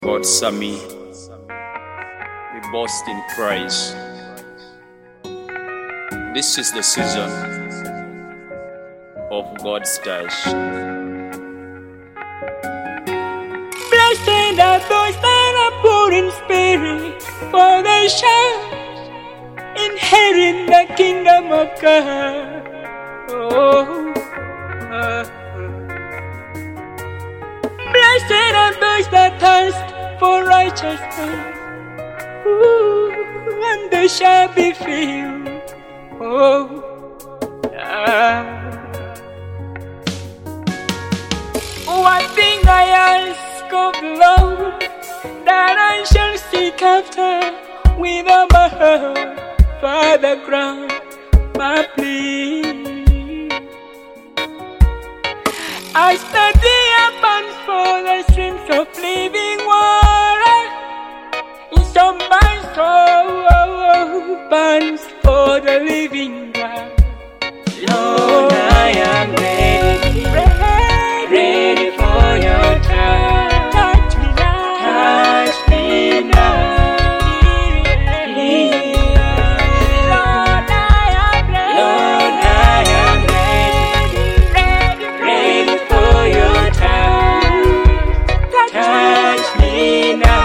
God Sami, we boast in Christ. This is the season of God's touch. Blessed are those that are poor in spirit, for they shall inherit the kingdom of God. Blessed are those that thirst for righteousness, and they shall be filled. One thing I ask of the Lord, that I shall seek after with all my heart, Father, grant my plea. I study upon for the streams of living water, so my soul burns for the living God. Lord, I am ready, ready for your touch. Touch me now, touch me now. Lord, I am ready, ready for your touch. Touch me now.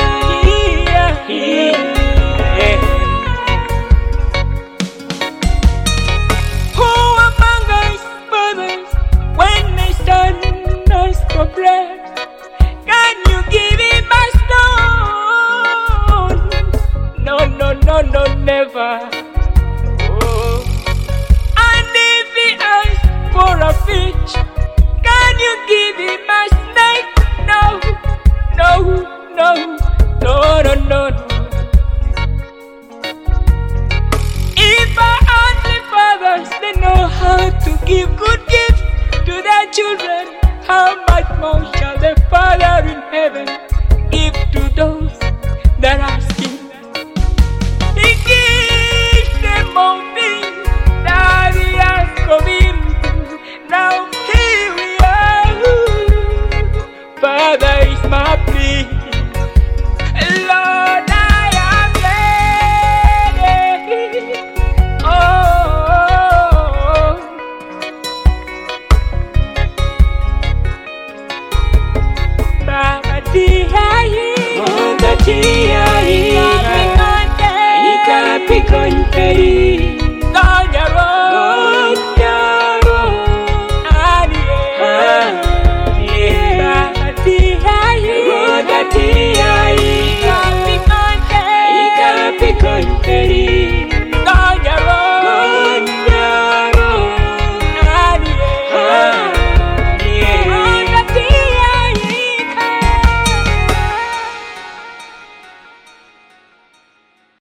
Who among us fathers, when they son ask for bread, can you give him a stone? No, never. And if he asks for a fish, can you give him a snake? No. If our earthly fathers, they know how to give good gifts to their children, how much more shall the Father in heaven give to those that ask him? He gives them all things that he asks of him. Now here we are. Father is my plea. Lord, I am ready. Ready.